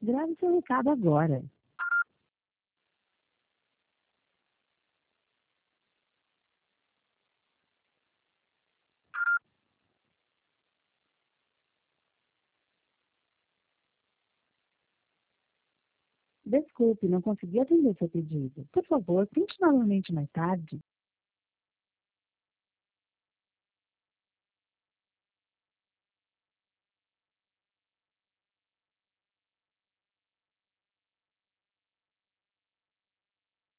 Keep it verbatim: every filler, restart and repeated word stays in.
grave seu recado agora. Desculpe, não consegui atender seu pedido. Por favor, tente novamente mais tarde.